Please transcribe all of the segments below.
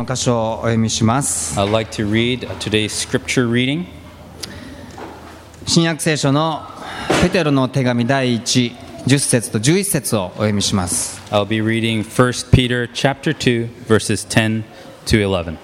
の箇所をお読みします。 I'd like to read today's scripture reading. 新約聖書のペテロの手紙第1、10節と11節をお読みします。 I'll be reading 1 Peter chapter 2 verses 10 to 11.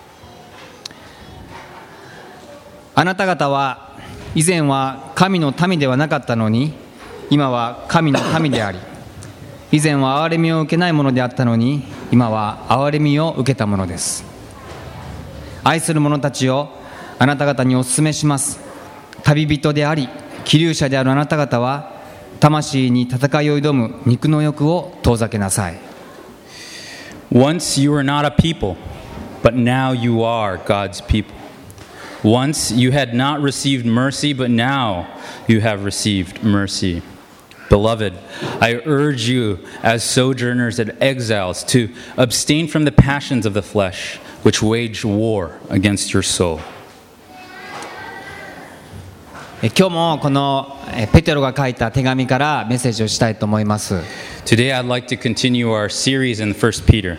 あなた方は以前は神の民ではなかったのに、今は神の民であり、以前は憐れみを受けないものであったのに、今は憐れみを受けたものです。愛する者たちをあなた方にお勧めします。旅人であり寄留者であるあなた方は、魂に戦いを挑む肉の欲を遠ざけなさい。 Once you were not a people, but now you are God's people. Once you had not received mercy, but now you have received mercy. Beloved, I urge you as sojourners and exiles to abstain from the passions of the flesh, which wage war against your soul. 今日もこのペテロが書いた手紙からメッセージをしたいと思います。 Today I'd like to continue our series in 1 Peter.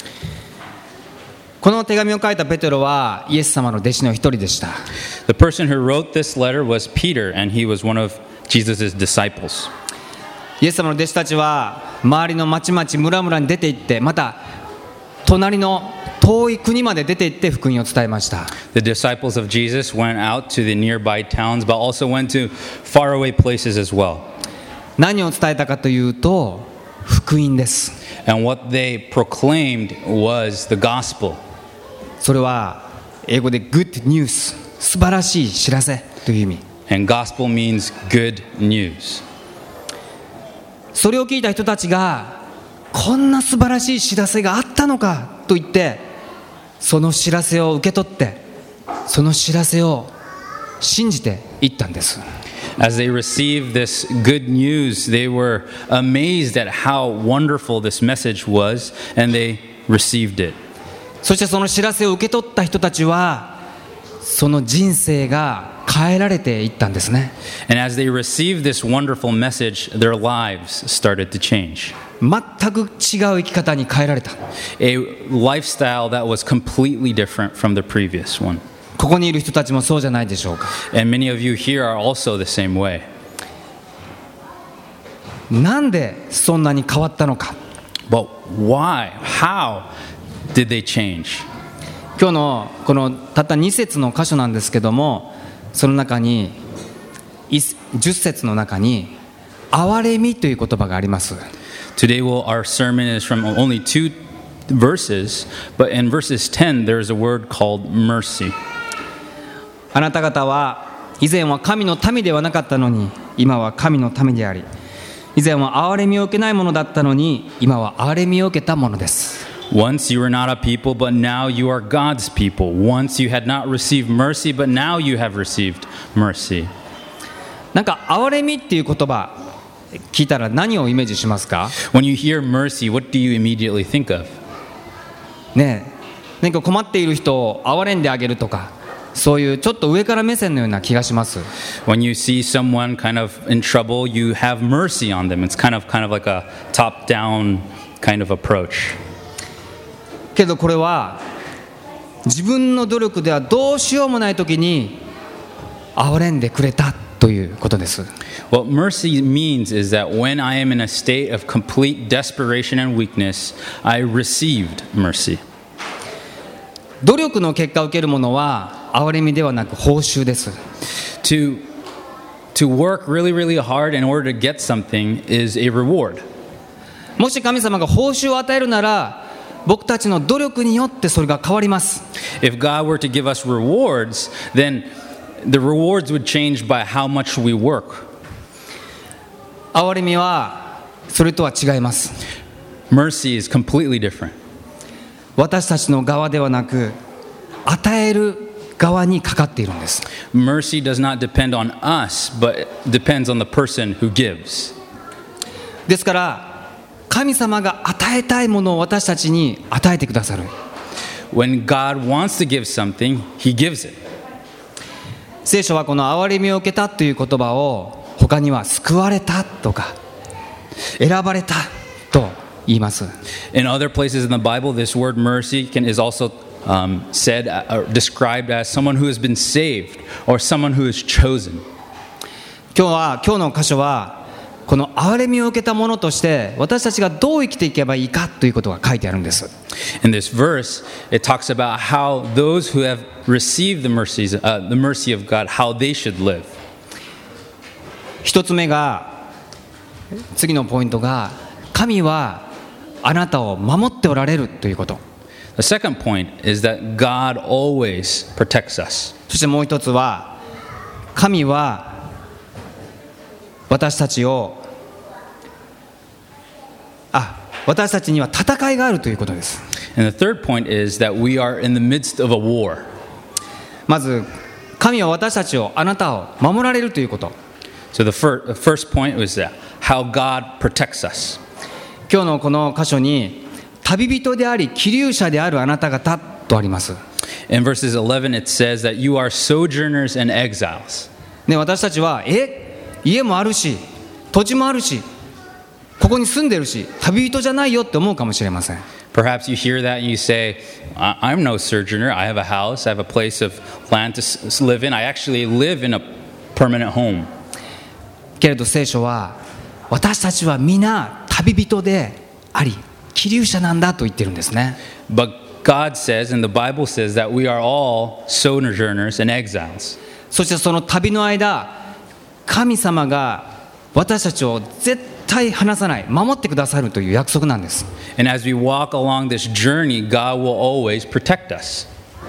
この手紙を書いたペテロはイエス様の弟子の一人でした。 The person who wrote this letter was Peter, and he was one of Jesus' disciples. イエス様の弟子たちは周りの町々村々に出て行って、また隣の遠い国まで出て行って福音を伝えました。 The disciples of Jesus went out to the nearby towns, but also went to faraway places as well. 何を伝えたかというと、福音です。 And what they proclaimed was the gospel. それは英語で Good News、 素晴らしい知らせという意味。 And gospel means good news. それを聞いた人たちが、こんな素晴らしい知らせがあったのかと言って、その知らせを受け取って、その知らせを信じていったんです。 As they received this good news, they were amazed at how wonderful this message was, and they received it. そしてその知らせを受け取った人たちは、その人生が変えられていったんですね。 And as they received this wonderful message, their lives started to change. 全く違う生き方に変えられた。 A lifestyle that was completely different from the previous one. ここにいる人たちもそうじゃないでしょうか。 And many of you here are also the same way. なんでそんなに変わったのか。 But why? How did they change? 今日のこのたった2節の箇所なんですけども、その中に10節の中に憐れみという言葉があります。 Today our sermon is from only 2 verses, but in verses 10 there is a word called mercy. あなた方は以前は神の民ではなかったのに、今は神の民であり、以前は憐れみを受けないものだったのに、今は憐れみを受けたものです。 Once you were not a people, but now you are God's people. Once you had not received mercy, but now you have received mercy. なんか憐れみっていう言葉聞いたら何をイメージしますか？ When you hear mercy, what do you immediately think of? ねえ、何か困っている人を憐れんであげるとか、そういうちょっと上から目線のような気がします。 When you see someone kind of in trouble, you have mercy on them. It's kind of like a top-down kind of approach. けどこれは自分の努力ではどうしようもない時に憐れんでくれたということです。 What mercy means is that when I am in a state of complete desperation and weakness, I received mercy. 努力の結果を受けるものは憐れみではなく報酬です。 To work really, really hard in order to get something is a reward. もし神様が報酬を与えるなら、僕たちの努力によってそれが変わります。 If God were to give us rewards, then the rewards would change by how much we work. 憐れみはそれとは違います。 Mercy is completely different. 私たちの側ではなく、与える側にかかっているんです。 Mercy does not depend on us, but depends on the person who gives. ですから神様が与えたいものを私たちに与えてくださる。 When God wants to give something, He gives it. 聖書はこの憐れみを受けたという言葉を他には救われたとか選ばれたと言います。 In other places in the Bible, this word mercy is also said or described as someone who has been saved or someone who is chosen. 今日の箇所はこの憐れみを受けたものとして私たちがどう生きていけばいいかということが書いてあるんです。 In this verse, it talks about how those who have received the mercy of God, how they should live. 一つ目が、次のポイントが、神はあなたを守っておられるということ。 The second point is that God always protects us. そしてもう一つは、神は私たちには戦いがあるということです。 And the third point is that we are in the midst of a war. まず神は私たちをあなたを守られるということ。 So the first point was that how God protects us. 今日のこの箇所に旅人であり寄留者であるあなた方とあります。 In verses 11 it says that you are sojourners and exiles. ね、私たちは家もあるし土地もあるしここに住んでるし旅人じゃないよって思うかもしれません。 Perhaps you hear that and you say, I'm no sojourner. I have a house. I have a place of land to live in. I actually live in a permanent home. けれど聖書は私たちは皆旅人であり寄留者なんだと言ってるんですね。 But God says, and the Bible says, that we are all sojourners and exiles. そしてその旅の間神様が私たちを絶対離さない守ってくださるという約束なんです。 And as we walk along this journey, God will always protect us.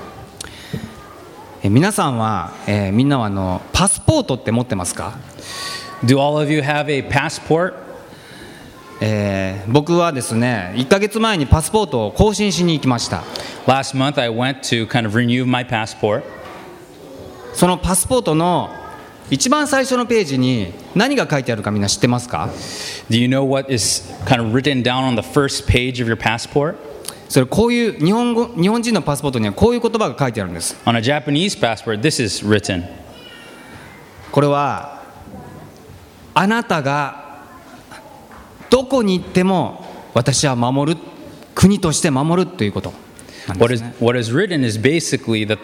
皆さんは、みんなはパスポートって持ってますか？ Do all of you have a passport? 僕はですね1ヶ月前にパスポートを更新しに行きました。 Last month I went to kind of renew my passport. そのパスポートの一番最初のページに何が書いてあるかみんな知ってますか？ Do you know what is kind of written down on the first page of your passport? それこういう日本人のパスポートにはこういう言葉が書いてあるんです。 On a Japanese passport, this is written. これはあなたがどこに行っても私は守る、国として守るということなんですね。 What is written is basically that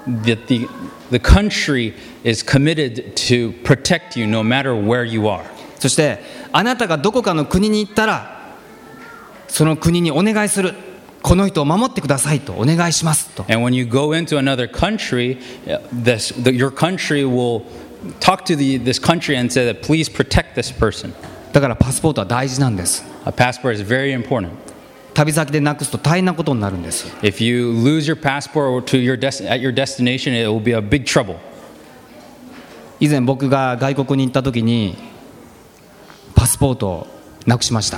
the country is committed to protect you no matter where you are. そしてあなたがどこかの国に行ったらその国にお願いする。この人を守ってくださいとお願いしますと。 And when you go into another country, your country will talk to this country and say that please protect this person. だからパスポートは大事なんです。 A passport is very important. 旅先でなくすと大変なことになるんです。 If you lose your passport at your destination, it will be a big trouble. 以前僕が外国に行った時にパスポートをなくしました。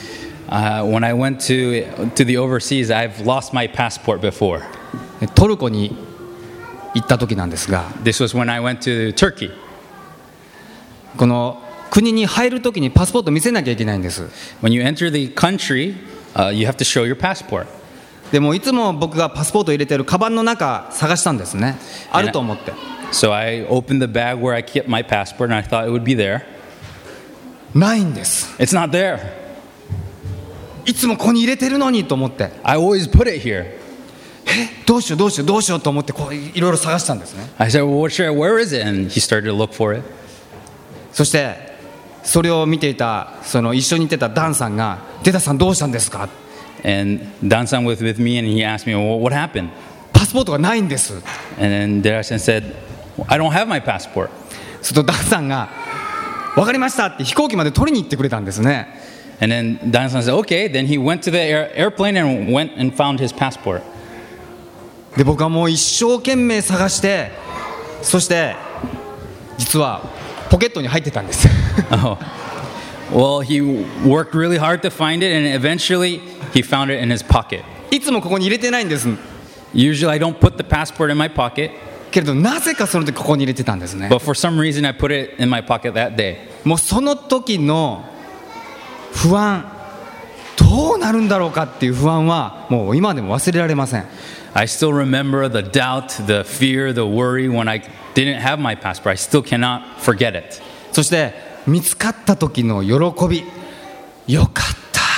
When I went to the overseas, I've lost my passport before. トルコに行った時なんですが、 This was when I went to Turkey. この国に入る時にパスポート見せなきゃいけないんです。 When you enter the country, you have to show your passport. でもいつも僕がパスポートを入れてるカバンの中探したんですね。あると思って。 So I opened the bag where I kept my passport and I thought it would be there. ないんです。 It's not there. いつもここに入れてるのにと思って、 I always put it here. どうしようと思ってこういろいろ探したんですね。 I said, well, where is it? And he started to look for it. そしてそれを見ていた一緒に行ってたダンさんが、デダさんどうしたんですか？ And Dan-san was with me and he asked me, well, what happened? パスポートがないんです。 And then Dera-san said, I don't have my passport. するとダンさんが分かりましたって飛行機まで取りに行ってくれたんですね。 And then Dan-san said, okay. Then he went to the airplane and went and found his passport. で僕はもう一生懸命探して、そして実はポケットに入ってたんです。 Oh. Well, he worked really hard to find it, and eventually he found it in his pocket. いつもここに入れてないんです。 Usually I don't put the passport in my pocket, けれどなぜかその時ここに入れてたんですね。 but for some reason I put it in my pocket that day. もうその時の不安、どうなるんだろうかっていう不安はもう今でも忘れられません。 I still remember the doubt, the fear, the worry when I didn't have my passport. I still cannot forget it. そして見つかった時の喜び、よかった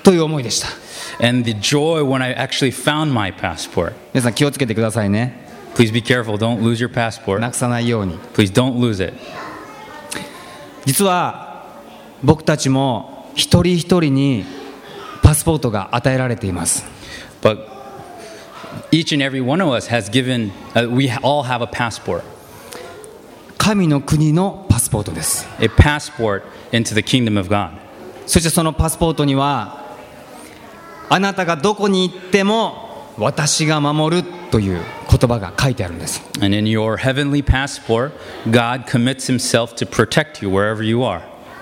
という思いでした。 and the joy when I actually found my passport. 皆さん気をつけてくださいね。 Please be careful. Don't lose your passport. なくさないように。 Please don't lose it. 実は僕たちも一人一人にパスポートが与えられています。 But each and every one of us has given, we all have a passport. 神の国のパスポートです。 A passport into the kingdom of God. そしてそのパスポートには、あなたがどこに行っても私が守るという言葉が書いてあるんです。 And in your heavenly passport, God commits himself to protect you wherever you are.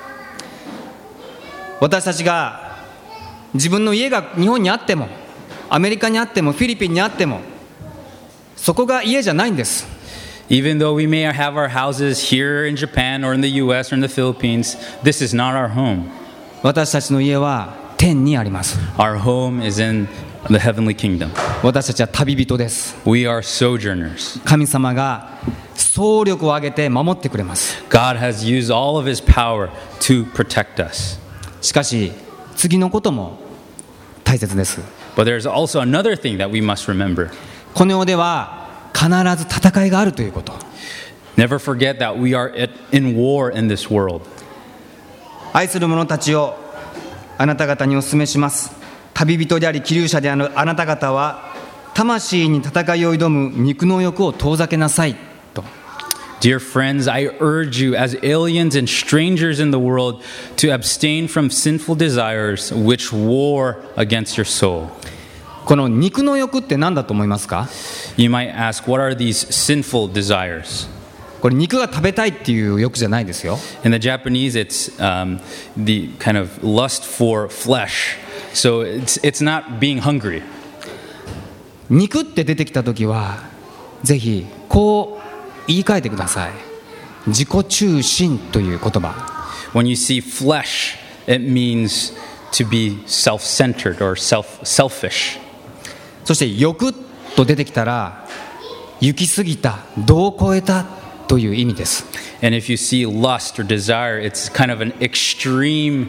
私たちが自分の家が日本にあっても、アメリカにあっても、フィリピンにあっても、そこが家じゃないんです。 Even though we may have our houses here in Japan or in the US or in the Philippines, this is not our home. 私たちの家は天にあります。 Our home is in the heavenly kingdom. 私たちは旅人です。 We are sojourners. 神様が総力を挙げて守ってくれます。 God has used all of his power to protect us. しかし次のことも大切です。 But there's also another thing that we must remember. この世では必ず戦いがあるということ。 Never forget that we are in war in this world. 愛する者たちをあなた方にお勧めします。旅人であり希留者であるあなた方は魂に戦いを挑む肉の欲を遠ざけなさいと。 Dear friends, I urge you as aliens and strangers in the world to abstain from sinful desires which war against your soul. この肉の欲って何だと思いますか？ You might ask, what are these sinful desires? これ肉が食べたいっていう欲じゃないですよ。 In the Japanese, it's the kind of lust for flesh. So it's not being hungry. 肉って出てきたときはぜひこう言い換えてください。自己中心という言葉。 When you see flesh, it means to be self-centered or selfish. そして欲と出てきたら行き過ぎた、度を超えたという意味です。 And if you see lust or desire, it's kind of an extreme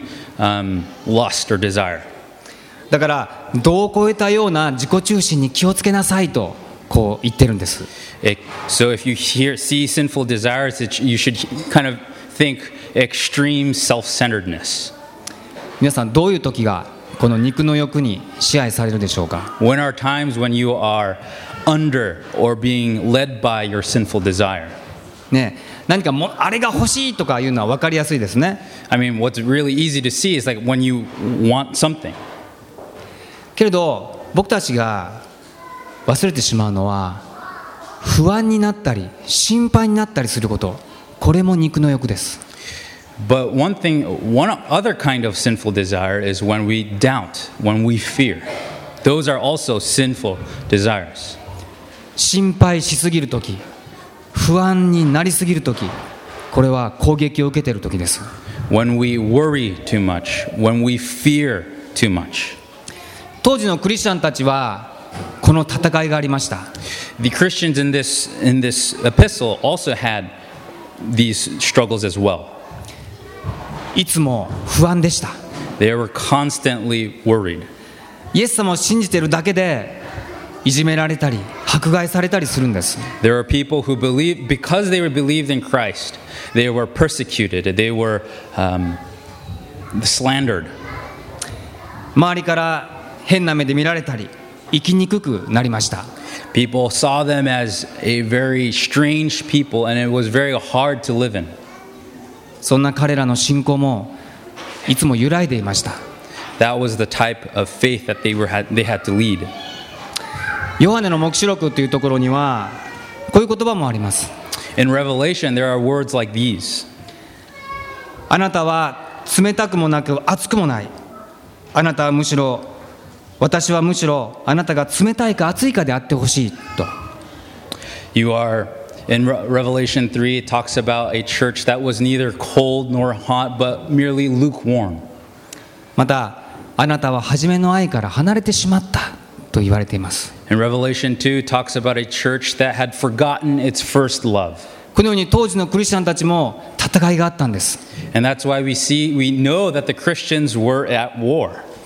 lust or desire. だから度を超えたような自己中心に気をつけなさいとこう言ってるんです。 So if you see sinful desires, you should kind of think extreme self-centeredness. 皆さんどういう時がこの肉の欲に支配されるでしょうか？ When are times when you are under or being led by your sinful desire? ね、何かもあれが欲しいとかいうのは分かりやすいですね。 I mean, what's really easy to see is like when you want something. けれど僕たちが忘れてしまうのは不安になったり心配になったりすること、これも肉の欲です。 But one other kind of sinful desire is when we doubt, when we fear. Those are also sinful desires. 心配しすぎるとき、不安になりすぎるとき、これは攻撃を受けているときです。 When we worry too much, when we fear too much. 当時のクリスチャンたちはこの戦いがありました。 The Christians in this epistle also had these struggles as well. いつも不安でした。 They were constantly worried. イエス様を信じているだけでいじめられたり迫害されたりするんです。 There are people who believe, because they were believed in Christ, they were persecuted, they were slandered. 周りから変な目で見られたり生きにくくなりました。 People saw them as a very strange people, and it was very hard to live in. そんな彼らの信仰もいつも揺らいでいました。 That was the type of faith that they had to lead. ヨハネの黙示録というところにはこういう言葉もあります。 In Revelation, there are words like these. あなたは冷たくもなく熱くもない。私はむしろあなたが冷たいか熱いかであってほしいと。 You are, in Revelation 3, it talks about a church that was neither cold nor hot, but merely lukewarm. またあなたは初めの愛から離れてしまったと言われています。 And Revelation 2 talks about a church that had forgotten its first love. このように当時のクリスチャンたちも戦いがあったんです。 And that's why we know that the Christians were at war.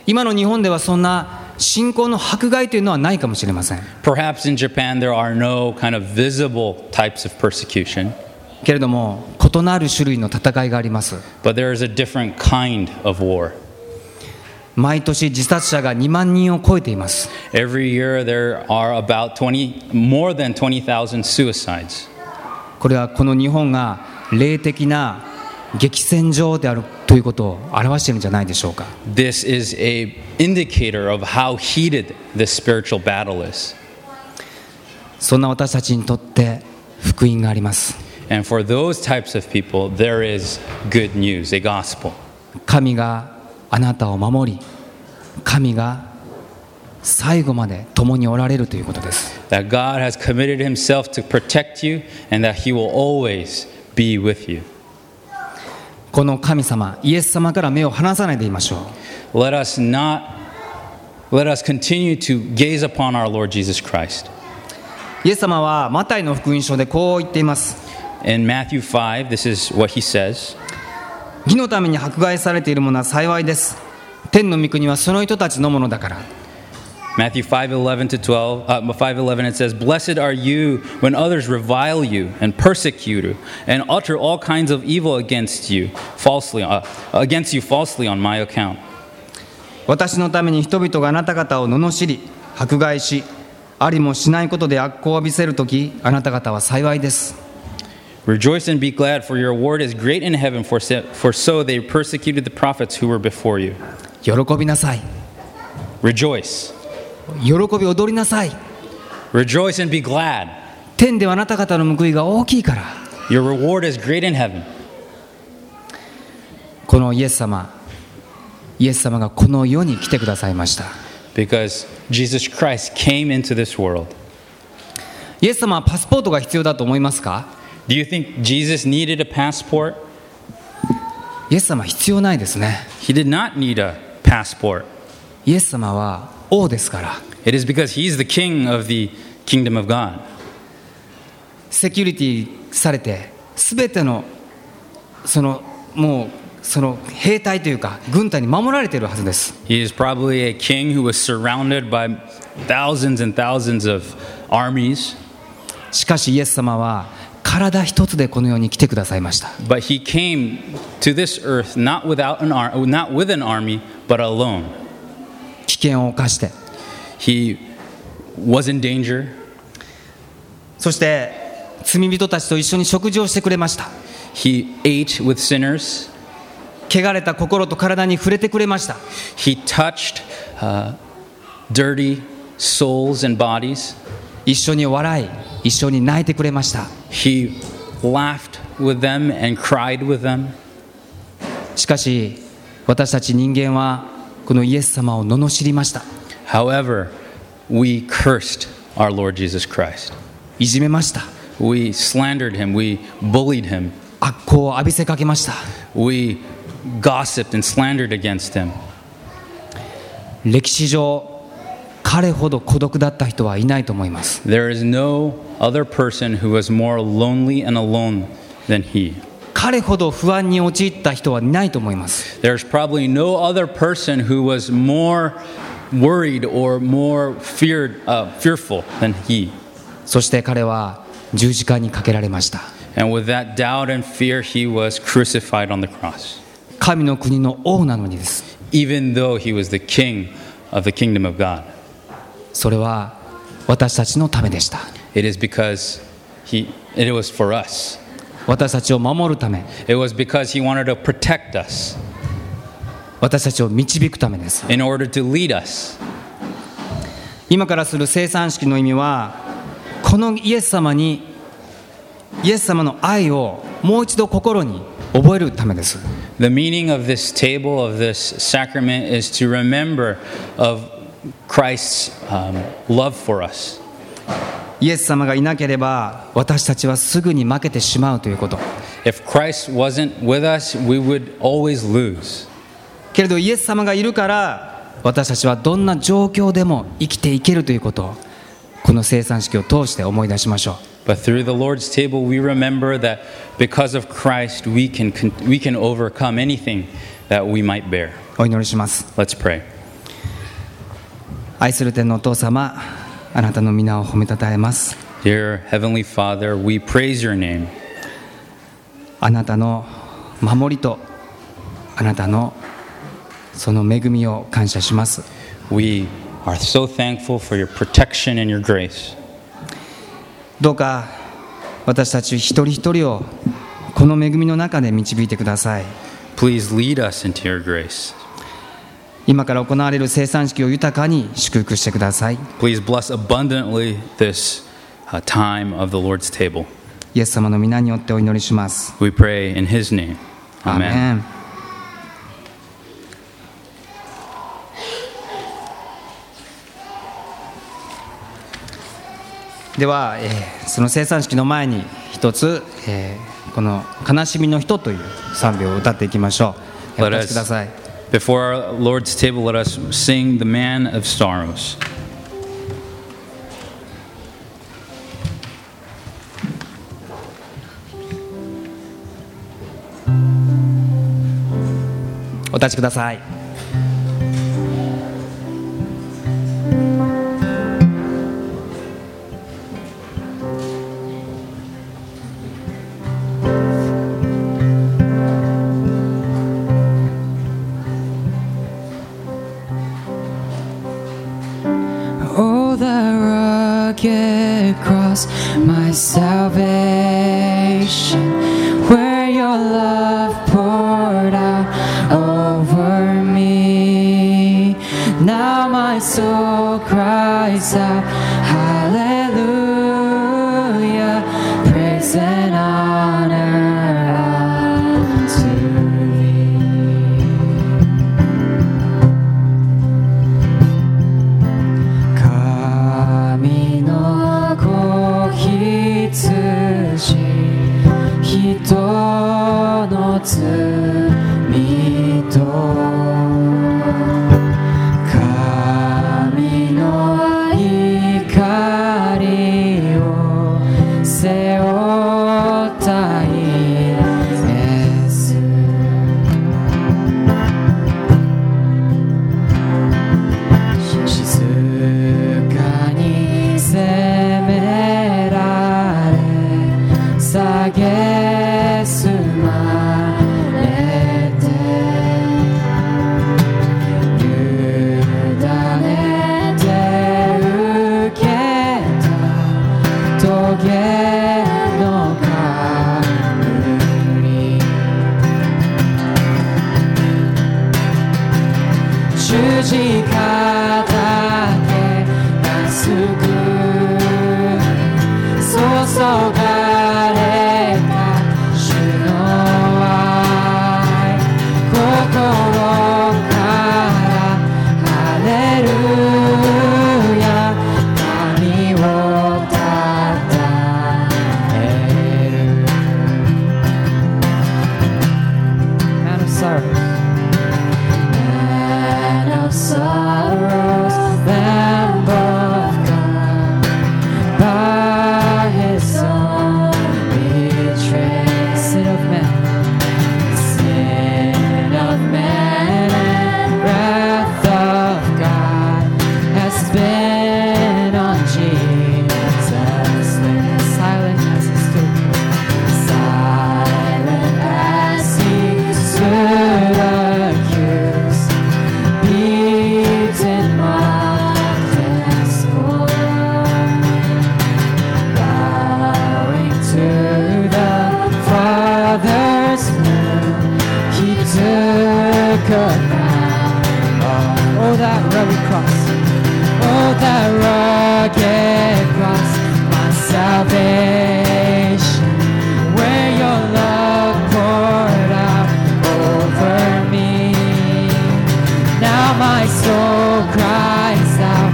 今の日本ではそんな信仰の迫害というのはないかもしれません。 Perhaps in Japan there are no kind of visible types of persecution, けれども異なる種類の戦いがあります。 but there is a different kind of war. 毎年自殺者が2万人を超えています。 Every year there are about more than 20,000 suicides. これはこの日本が霊的な激戦場であるということを表しているんじゃないでしょうか。 This is a indicator of how heated this spiritual battle is. そんな私たちにとって福音があります。 And for those types of people, there is good news, a gospel. 神があなたを守り、神が最後まで共におられるということです。 That God has committed himself to protect you and that he will always be with you. この神様、イエス様から目を離さないでいましょう。 Let us continue to gaze upon our Lord Jesus Christ. イエス様はマタイの福音書でこう言っています。 In Matthew 5, this is what he says. 義のために迫害されているものは幸いです。天の御国はその人たちのものだから。 Matthew 5:11 it says, Blessed are you when others revile you and persecute you and utter all kinds of evil against you falsely on my account. 私のために人々があなた方を罵り、迫害し、ありもしないことで悪行を浴びせるとき、あなた方は幸いです。 Rejoice and be glad, for your reward is great in heaven, for so they persecuted the prophets who were before you. 喜びなさい。 Rejoice. 喜び踊りなさい。 Rejoice and be glad. 天ではあなた方の報いが大きいから。 Your reward is great in heaven. このイエス様がこの世に来てくださいました。 Because Jesus Christ came into this world. イエス様はパスポートが必要だと思いますか？ Do you think Jesus needed a passport? イエス様は必要ないですね。 He did not need a passport. イエス様は王ですから。 It is because he's the king of the kingdom of God. セキュリティされて、すべてのその兵隊というか軍隊に守られているはずです。 He is probably a king who was surrounded by thousands and thousands of armies. しかしイエス様は体一つでこの世に来てくださいました。 But he came to this earth not with an army, but alone. 危険を冒して、 He was in danger. そして罪人たちと一緒に食事をしてくれました。 He ate with sinners. 汚れた心と体に触れてくれました。 He touched dirty souls and bodies. 一緒に笑い、一緒に泣いてくれました。 He laughed with them and cried with them. しかし私たち人間はこのイエス様を罵りました。 However, we cursed our Lord Jesus Christ. いじめました。 We slandered him. We bullied him. 悪行を浴びせかけました。 We gossiped and slandered against him. 歴史上彼ほど孤独だった人はいないと思います。 There is no other person who was more lonely and alone than he. 彼ほど不安に陥った人はいないと思います。 There's probably no other person who was more worried or more fearful than he. そして彼は十字架にかけられました。 And with that doubt and fear, he was crucified on the cross. 神の国の王なのにです。 Even though he was the king of the kingdom of God. それは私たちのためでした。 It is because it was for us. 私たちを守るため、 It was because he wanted to protect us. 私たちを導くためです。 In order to lead us. 今からする生産式の意味は、このイエス様の愛をもう一度心に覚えるためです。 The meaning of this table, of this sacrament, is to remember of Christ's love for us. イエス様がいなければ私たちはすぐに負けてしまうということ。 If Christ wasn't with us, we would always lose. けれどイエス様がいるから私たちはどんな状況でも生きていけるということをこの聖餐式を通して思い出しましょう。 But through the Lord's table, we remember that because of Christ, we can overcome anything that we might bear. お祈りします。 Let's pray. 愛する天のお父様、あなたの皆を褒めたたえます。 Dear Heavenly Father, we praise your name. あなたの守りとあなたのその恵みを感謝します。 We are so thankful for your protection and your grace. どうか私たち一人一人をこの恵みの中で導いてください。 Please lead us into your grace. 今から行われる生産式を豊かに祝福してください。 Please bless abundantly this time of the Lord's table. イエス様の皆によってお祈りします。 We pray in his name. アーメ Amen. ン。では、その生産式の前に一つ、この悲しみの人という賛美を歌っていきましょう。お Let 立ちください。 Before our Lord's table, let us sing the Man of Sorrows. お立ちください。 Oh, the rugged cross, my salvation, where your love poured out over me. Now my soul cries out, hallelujah, praise and honor unto thee. Kami no kohitsuji, hito no tsumi to Kami no ikari o seotta Iesu. Shizuka ni semerare, sagesumarete, yudanete uketa toge no kamuri. 十字架だけが救う注がれた主の愛、心からハレルヤ、神をたたえる。Man of sorrows, Man of sorrows, Lamb of God, by his own betrayed, sin of man, sin of man, and wrath of God has been on Jesus. Silent as he stood, silent as he stood accused, beaten, mocked, and scorned, bowing to the Father's will, he took a crown. Oh, that rugged cross, oh, that rugged cross, my salvation, where your love poured out over me. Now my soul cries out,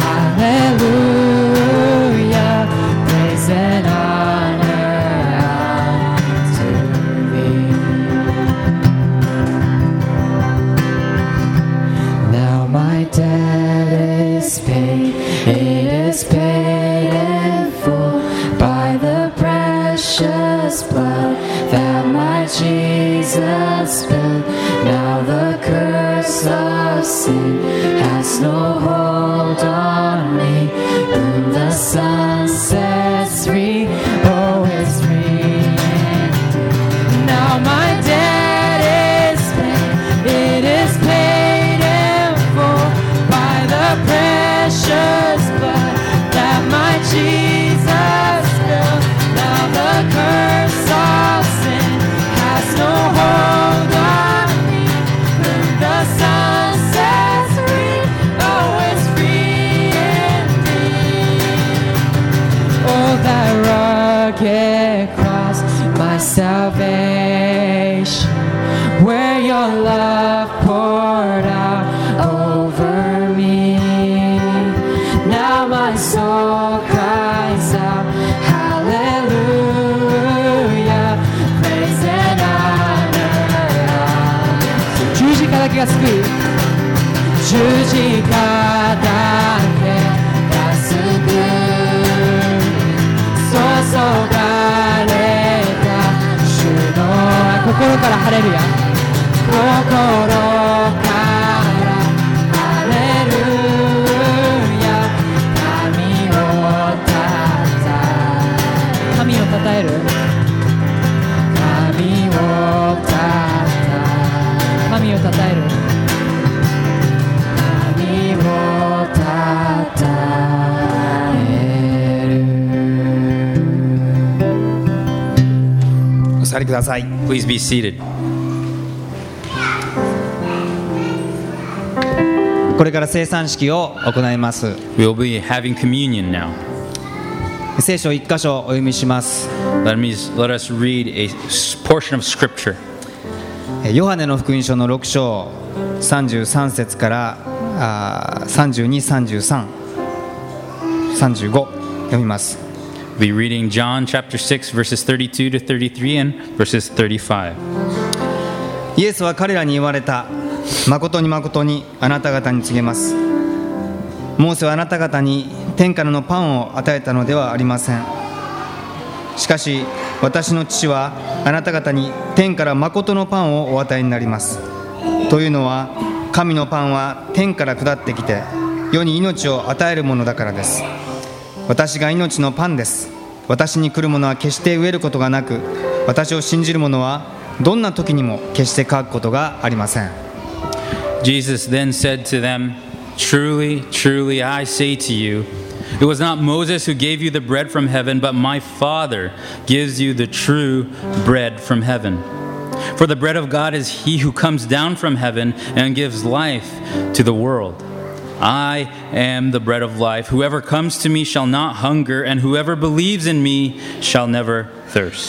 hallelujah, praise and honor unto thee. Now my debt is paid, it is paid in full by the precious blood that my Jesus spilled. Now the curse of sin has no hold my salvation, where your love poured out over me. Now my soul cries out, hallelujah, praise and honor. 十字架だけが救う、十字架だけが救う、注がれた主の愛、心からハレルヤ、心からハレルヤ、神をたたえる、神をたたえる、神をたたえる。 お座りください。 Please be seated. これから聖餐式を行います。 We'll be having communion now. 聖書を1箇所お読みします。 Let us read a portion of Scripture. ヨハネの福音書の6章33節から32、33、35読みます。 We'll be reading John chapter 6 verses 32 to 33 and verses 35. イエスは彼らに言われた。誠に誠にあなた方に告げます。モーセはあなた方に天からのパンを与えたのではありません。しかし私の父はあなた方に天から誠のパンをお与えになります。というのは神のパンは天から下ってきて世に命を与えるものだからです。私が命のパンです。私に来るものは決して飢えることがなく、私を信じる者はどんな時にも決して乾くことがありません。 Jesus then said to them, Truly, truly, I say to you, it was not Moses who gave you the bread from heaven, but my Father gives you the true bread from heaven. For the bread of God is he who comes down from heaven and gives life to the world. I am the bread of life. Whoever comes to me shall not hunger, and whoever believes in me shall never thirst.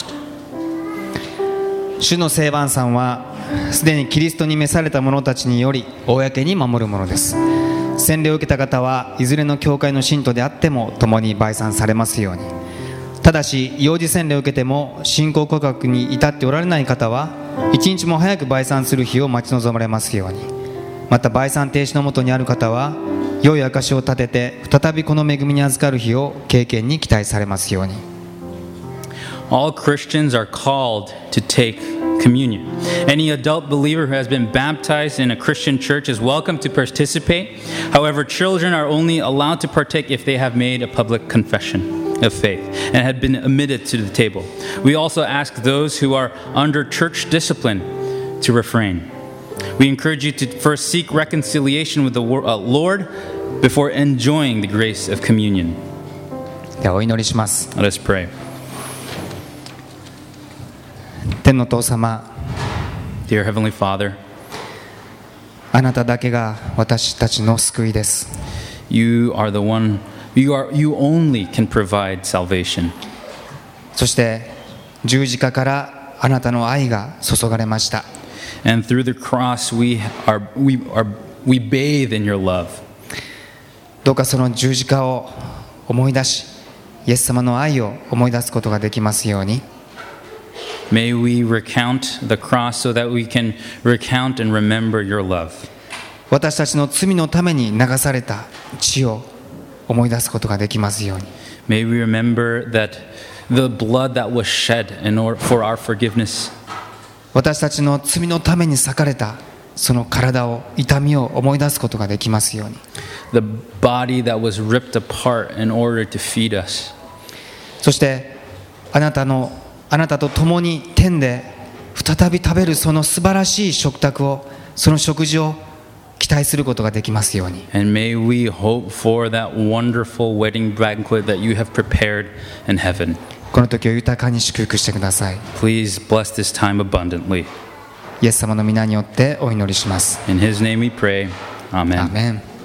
主の聖晩餐はすでにキリストに召された者たちにより公に守るものです。洗礼を受けた方はいずれの教会の信徒であっても共に焙餐されますように。ただし幼児洗礼を受けても信仰告白に至っておられない方は一日も早く焙餐する日を待ち望まれますように。また焙餐停止のもとにある方は良い証を立てて再びこの恵みに預かる日を経験に期待されますように。 All Christians are called to take communion. Any adult believer who has been baptized in a Christian church is welcome to participate. However, children are only allowed to partake if they have made a public confession of faith and had been admitted to the table. We also ask those who are under church discipline to refrain. We encourage you to first seek reconciliation with the Lord before enjoying the grace of communion. ではお祈りします。 Let us pray. 天の父様、 Dear Heavenly Father, あなただけが私たちの救いです。 you are the one, you only can provide salvation. そして十字架からあなたの愛が注がれました。 And through the cross we bathe in your love. どうかその十字架を思い出し、イエス様の愛を思い出すことができますように。 May we recount the cross so that we can recount and remember your love. 私たちの罪のために流された血を思い出すことができますように。 May we remember that the blood that was shed for our forgiveness. 私たちの罪のために裂かれたその体を、痛みを思い出すことができますように。 The body that was ripped apart in order to feed us. そしてあなたと共に天で再び食べるその素晴らしい食卓を、その食事を期待することができますように。 And may we hope for that wonderful wedding banquet that you have prepared in heaven. この時を豊かに祝福してください。 Please bless this time abundantly. イエス様の皆によってお祈りします。 In his name we pray. Amen. アーメン。